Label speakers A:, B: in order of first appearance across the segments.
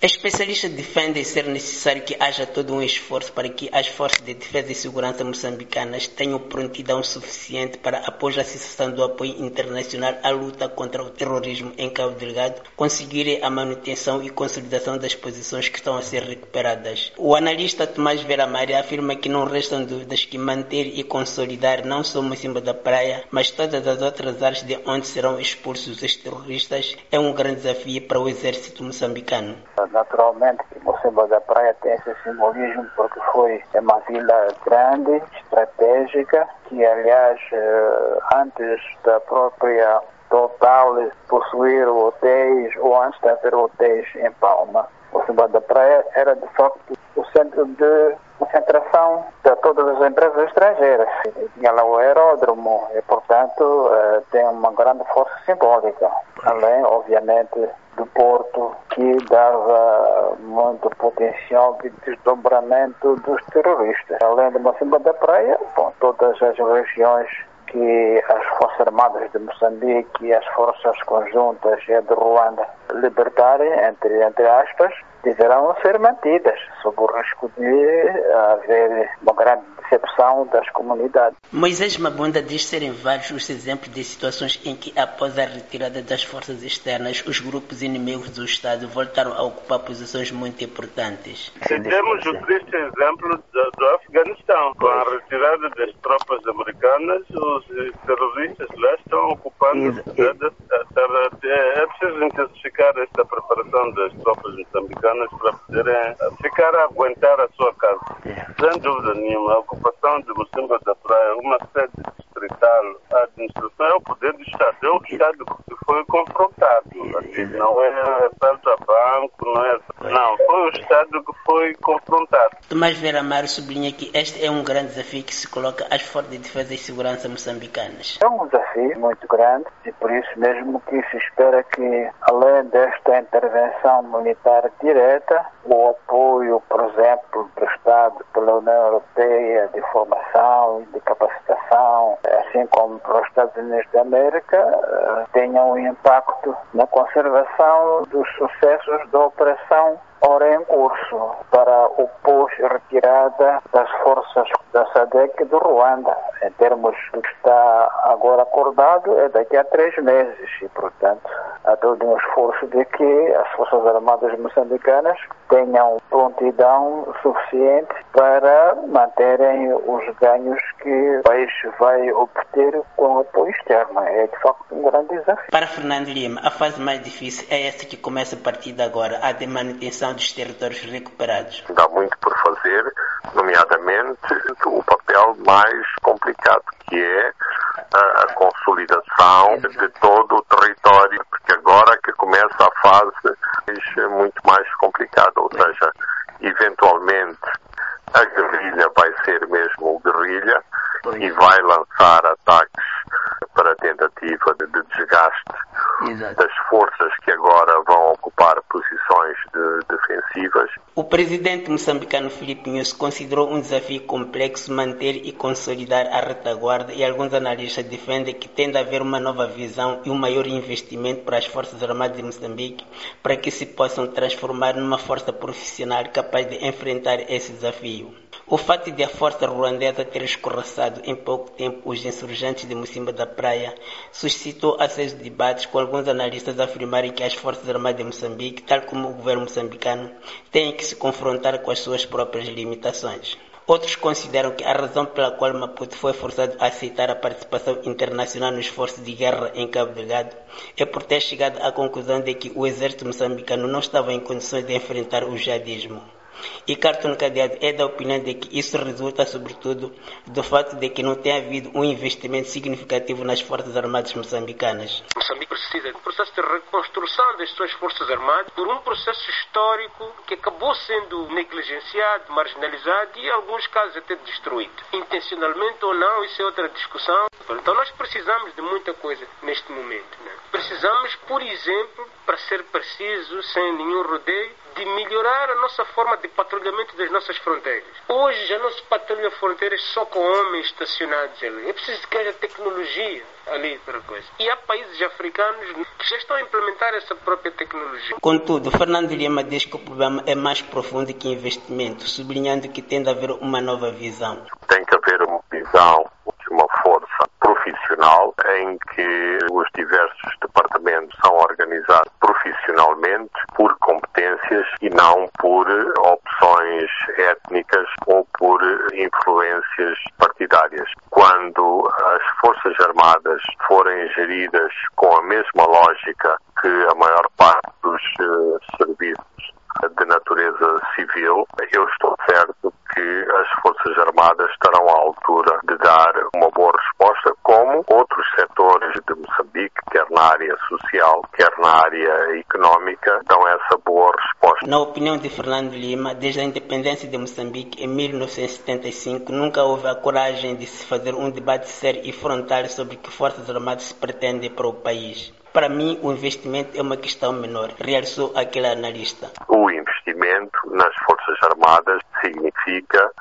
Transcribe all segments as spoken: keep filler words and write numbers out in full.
A: Especialistas defendem ser necessário que haja todo um esforço para que as forças de defesa e segurança moçambicanas tenham prontidão suficiente para, após a cessação do apoio internacional à luta contra o terrorismo em Cabo Delgado, conseguirem a manutenção e consolidação das posições que estão a ser recuperadas. O analista Tomás Vera Maria afirma que não restam dúvidas que manter e consolidar não só Mocimboa da Praia, mas todas as outras áreas de onde serão expulsos os terroristas é um grande desafio para o exército moçambicano.
B: Naturalmente, Mocimboa da Praia tem esse simbolismo porque foi uma vila grande, estratégica, que aliás, antes da própria Total possuir hotéis ou antes de haver hotéis em Palma, Mocimboa da Praia era de facto o centro de concentração de todas as empresas estrangeiras. Tinha lá o aeródromo e, portanto, tem uma grande força simbólica. Além, obviamente, do porto, que dava muito potencial de desdobramento dos terroristas. Além de Mocimboa da Praia, bom, todas as regiões que as Forças Armadas de Moçambique e as Forças Conjuntas e de Ruanda libertarem, entre, entre aspas, deverão ser mantidas, sob o risco de haver uma grande decepção das comunidades.
A: Moisés Mabunda diz serem vários os exemplos de situações em que, após a retirada das forças externas, os grupos inimigos do Estado voltaram a ocupar posições muito importantes.
C: Temos o triste exemplo do, do Afeganistão. Com a retirada das tropas americanas, os terroristas lá estão ocupando a terra. É preciso intensificar esta preparação das tropas moçambicanas para poderem ficar a aguentar a sua casa. Sem dúvida nenhuma, a ocupação de Mocimboa da Praia, uma sede distrital, a administração é o poder do Estado, é o Estado que foi confrontado. Assim, não é assalto a banco, não é... Não, foi o Estado que foi confrontado.
A: Tomás Vera Mário sublinha que este é um grande desafio que se coloca às forças de defesa e segurança moçambicanas.
B: É um desafio muito grande e por isso mesmo que se espera que, além desta intervenção militar direta, o apoio, por exemplo, prestado pela União Europeia de formação e de capacitação, assim como pelos Estados Unidos da América, tenha um impacto na conservação dos sucessos da operação ora em curso para o pós-retirada das forças da SADC e do Ruanda. Em termos do que está agora acordado, é daqui a três meses e, portanto, há todo um esforço de que as Forças Armadas moçambicanas tenham prontidão suficiente para manterem os ganhos que o país vai obter com o apoio externo. É, de facto, um grande desafio.
A: Para Fernando Lima, a fase mais difícil é essa que começa a partir de agora, a de manutenção dos territórios recuperados.
D: Dá muito por fazer, nomeadamente o papel mais complicado, que é a, a consolidação de todo o território, porque agora que começa a fase muito mais complicada, ou seja, eventualmente a guerrilha vai ser mesmo guerrilha e vai lançar ataques para a tentativa de, de desgaste
A: Exato.
D: das forças que agora vão ocupar posições de, defensivas.
A: O presidente moçambicano Filipe Nyusi considerou um desafio complexo manter e consolidar a retaguarda e alguns analistas defendem que tem de haver uma nova visão e um maior investimento para as Forças Armadas de Moçambique para que se possam transformar numa força profissional capaz de enfrentar esse desafio. O fato de a força ruandesa ter escorraçado em pouco tempo os insurgentes de Mocimboa da Praia suscitou acesos debates, com alguns analistas afirmarem que as Forças Armadas de Moçambique, tal como o governo moçambicano, têm que se confrontar com as suas próprias limitações. Outros consideram que a razão pela qual Maputo foi forçado a aceitar a participação internacional nos esforços de guerra em Cabo Delgado é por ter chegado à conclusão de que o exército moçambicano não estava em condições de enfrentar o jihadismo. E Carton Cadeado é da opinião de que isso resulta, sobretudo, do fato de que não tem havido um investimento significativo nas Forças Armadas moçambicanas.
E: Moçambique precisa de um processo de reconstrução das suas Forças Armadas por um processo histórico que acabou sendo negligenciado, marginalizado e, em alguns casos, até destruído. Intencionalmente ou não, isso é outra discussão. Então, nós precisamos de muita coisa neste momento. Né? Precisamos, por exemplo, para ser preciso, sem nenhum rodeio, de melhorar a nossa forma de patrulhamento das nossas fronteiras. Hoje já não se patrulha fronteiras só com homens estacionados ali. É preciso que haja tecnologia ali para coisa. E há países africanos que já estão a implementar essa própria tecnologia.
A: Contudo, Fernando Lima diz que o problema é mais profundo que investimento, sublinhando que tem de haver uma nova visão.
D: Tem que haver uma visão de uma força profissional em que os diversos departamentos são organizados profissionalmente por competências e não por opções étnicas ou por influências partidárias. Quando as Forças Armadas forem geridas com a mesma lógica que a maior parte dos uh, serviços de natureza civil, eu estou certo que as Forças Armadas estarão à altura de dar uma boa resposta, como outros setores de Moçambique, quer na área social, quer na área económica, dão essa boa resposta.
A: Na opinião de Fernando Lima, desde a independência de Moçambique em mil novecentos e setenta e cinco, nunca houve a coragem de se fazer um debate sério e frontal sobre que Forças Armadas se pretendem para o país. Para mim, o investimento é uma questão menor, realçou aquele analista.
D: O investimento nas Forças Armadas significa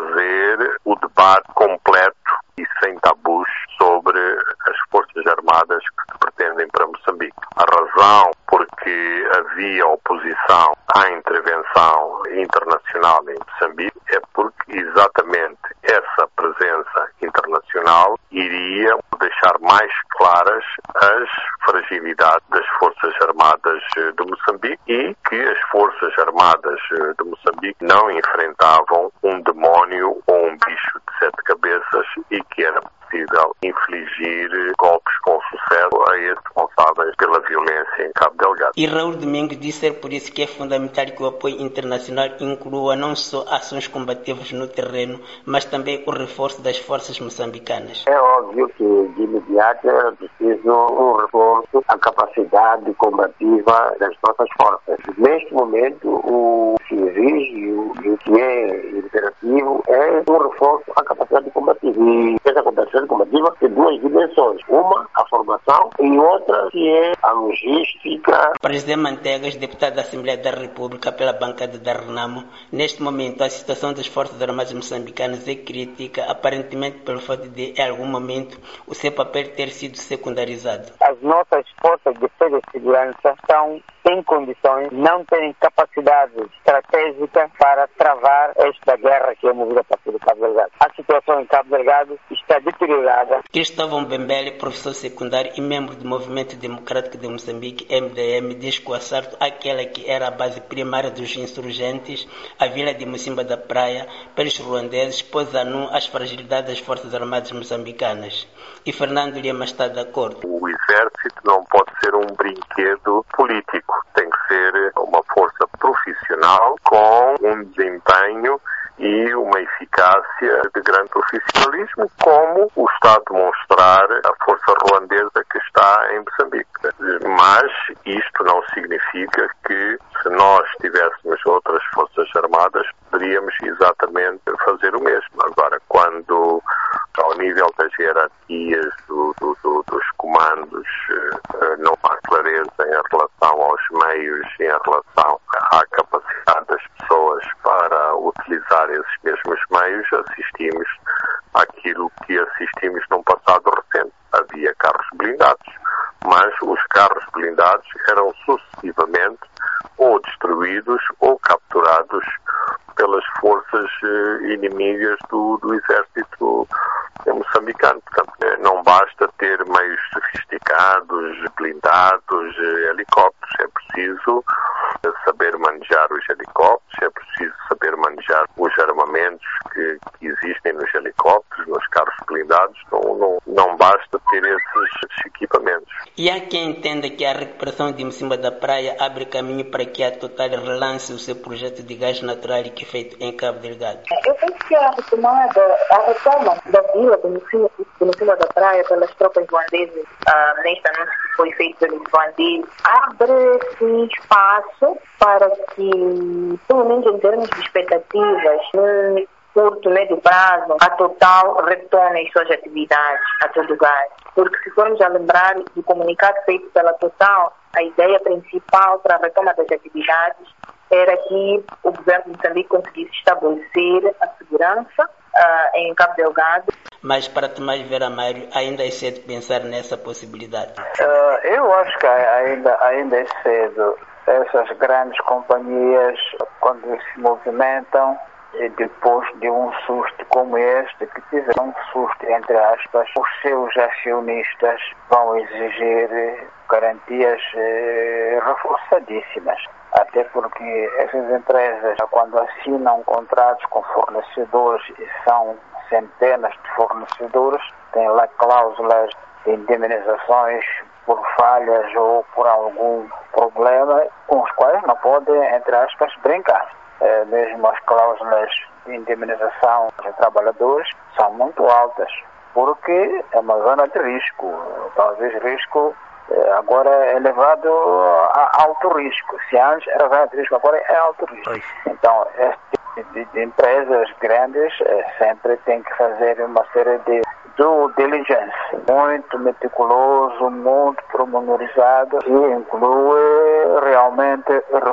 D: fazer o debate completo e sem tabus sobre as Forças Armadas que se pretendem para Moçambique. A razão porque havia oposição à intervenção internacional em Moçambique é porque exatamente essa presença internacional iria deixar mais claras as fragilidades das Forças Armadas de Moçambique e que as Forças Armadas de Moçambique não enfrentavam um demónio ou um bicho de sete cabeças e que era possível infligir golpes com sucesso a esses responsáveis pela violência em Cabo Delgado.
A: E Raul Domingos disse ser por isso que é fundamental que o apoio internacional inclua não só ações combativas no terreno, mas também o reforço das forças moçambicanas.
F: É óbvio que de imediato era preciso um reforço à capacidade combativa das nossas forças. Neste momento, o que exige e o que é imperativo é um reforço à capacidade combativa. E essa capacidade combativa tem duas dimensões. Uma, a formação, e outra que é a logística.
A: Presidente Mantegas, deputado da Assembleia da República pela bancada da Renamo, neste momento a situação das Forças Armadas moçambicanas é crítica, aparentemente pelo fato de, em algum momento, o seu papel ter sido secundarizado.
F: As nossas forças de defesa e segurança estão sem condições, não têm capacidade estratégica para travar esta guerra que é movida a partir do Cabo Delgado. A situação em Cabo Delgado está deteriorada.
A: Cristóvão Bembele, professor secundário e membro do Movimento Democrático de Moçambique, M D M, diz que o assalto àquela que era a base primária dos insurgentes, a vila de Mocimba da Praia, pelos ruandeses, pôs a nu as fragilidades das Forças Armadas moçambicanas. E Fernando Lima está de acordo.
D: O exército não pode ser um brinquedo político. Tem que ser uma força profissional com um desempenho e uma eficácia de grande profissionalismo, como o está a demonstrar a força ruandesa que está em Moçambique. Mas isto não significa que, se nós tivéssemos outras forças armadas, poderíamos exatamente fazer o mesmo. Agora, quando ao nível das hierarquias do, do, do, dos comandos não há clareza em relação aos meios, em relação à capacidade das pessoas para utilizar esses mesmos meios, assistimos àquilo que assistimos num passado recente. Havia carros blindados, mas os carros blindados eram sucessivamente ou destruídos ou capturados pelas forças inimigas do, do exército moçambicano. Portanto, não basta ter meios sofisticados, blindados, helicópteros. É preciso saber manejar os helicópteros, é preciso saber manejar os armamentos que, que existem nos helicópteros, nos carros blindados. Não, não, não basta ter esses equipamentos.
A: E há quem entenda que a recuperação de Mocimba da Praia abre caminho para que a Total relance o seu projeto de gás natural e que é feito em Cabo Delgado.
G: Eu penso que a retomada, a retoma da vila de Mocimba, de Mocimba da Praia pelas tropas ruandesas, uh, neste anúncio que foi feito pelos ruandeses, abre sim espaço para que, pelo menos em termos de expectativas, num curto, médio prazo, a Total retome as suas atividades a todo gás. Porque se formos a lembrar do comunicado feito pela Total, a ideia principal para a retoma das atividades era que o governo de Moçambique conseguisse estabelecer a segurança uh, em Cabo Delgado.
A: Mas para Tomás Vera Mário, ainda é cedo pensar nessa possibilidade?
B: Uh, eu acho que ainda, ainda é cedo. Essas grandes companhias, quando se movimentam, e depois de um susto como este, que tiveram um susto, entre aspas, os seus acionistas vão exigir garantias eh, reforçadíssimas. Até porque essas empresas, quando assinam contratos com fornecedores, e são centenas de fornecedores, têm lá cláusulas de indemnizações por falhas ou por algum problema, com os quais não podem, entre aspas, brincar. É, mesmo as cláusulas de indemnização de trabalhadores são muito altas, porque é uma zona de risco. Talvez risco é, agora é elevado a alto risco. Se antes era zona de risco, agora é alto risco. Oi. Então, este tipo de, de empresas grandes é, sempre tem que fazer uma série de due diligence, muito meticuloso, muito pormenorizado, e inclui realmente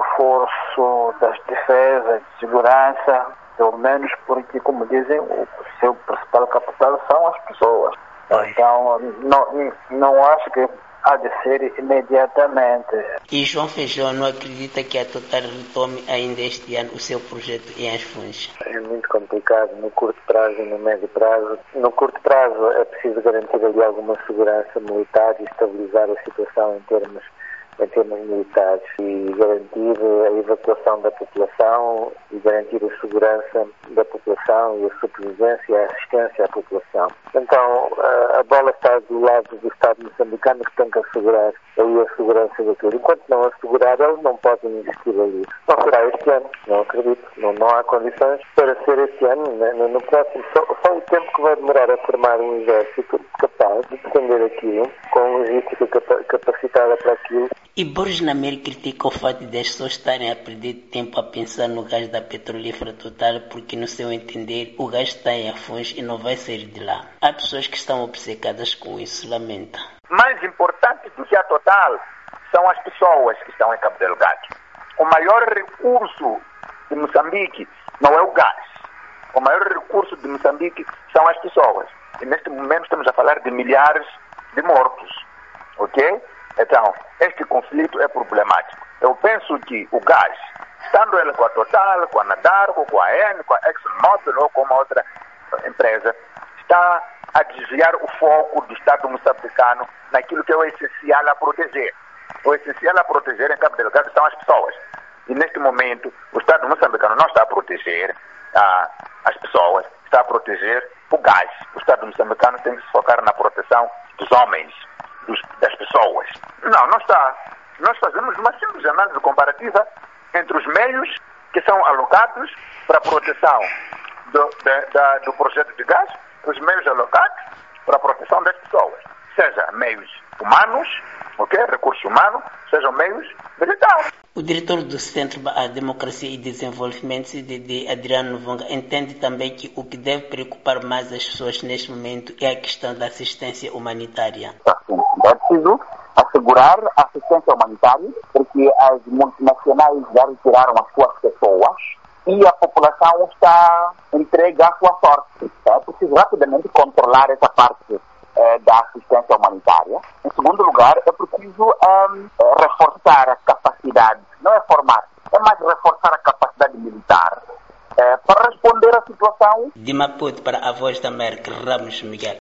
B: reforço das defesas, de segurança, pelo menos porque, como dizem, o seu principal capital são as pessoas. Oi. Então, não, não acho que há de ser imediatamente.
A: E João Feijó não acredita que a Total retome ainda este ano o seu projeto em Asfunge?
F: É muito complicado no curto prazo e no médio prazo. No curto prazo é preciso garantir ali alguma segurança militar e estabilizar a situação em termos, em termos militares e garantir a evacuação da população e garantir a segurança da população e a sobrevivência e a assistência à população. Então, a bola está do lado do Estado moçambicano, que tem que assegurar aí a segurança daquilo. Enquanto não assegurar, eles não podem investir ali. Não será este ano, não acredito. Não, não há condições para ser este ano. Né? No, no próximo, só, só o tempo que vai demorar a formar um exército capaz de defender aquilo, com logística capa, capacitada para aquilo.
A: E Borges Namel critica o fato de as pessoas estarem a perder tempo a pensar no gás da petrolífera Total, porque, no seu entender, o gás está em Afunge e não vai sair de lá. Há pessoas que estão obcecadas com isso, lamenta.
H: Mais importante do que a Total são as pessoas que estão em Cabo Delgado. O maior recurso de Moçambique não é o gás. O maior recurso de Moçambique são as pessoas. E neste momento estamos a falar de milhares de mortos. Ok? Então, este conflito é problemático. Eu penso que o gás, estando ele com a Total, com a Nadarco, com a Eni, com a ExxonMobil ou com uma outra empresa, está a desviar o foco do Estado moçambicano naquilo que é o essencial a proteger. O essencial a proteger em Cabo Delgado são as pessoas. E neste momento, o Estado moçambicano não está a proteger ah, as pessoas, está a proteger o gás. O Estado moçambicano tem que se focar na proteção dos homens, dos, das pessoas. Não, não está. Nós fazemos uma simples análise comparativa entre os meios que são alocados para a proteção do, da, da, do projeto de gás, os meios alocados para a proteção das pessoas, seja meios humanos, okay, recursos humanos, sejam meios militares.
A: O diretor do Centro para a Democracia e Desenvolvimento, C D D, Adriano Novonga, entende também que o que deve preocupar mais as pessoas neste momento é a questão da assistência humanitária.
I: É preciso assegurar a assistência humanitária, porque as multinacionais já retiraram as suas pessoas e a população está entregue à sua sorte. É preciso rapidamente controlar essa parte eh, da assistência humanitária. Em segundo lugar, é preciso um, reforçar a capacidade, não é formar, é mais reforçar a capacidade militar eh, para responder à situação.
A: De Maputo para a Voz da América, Ramos Miguel.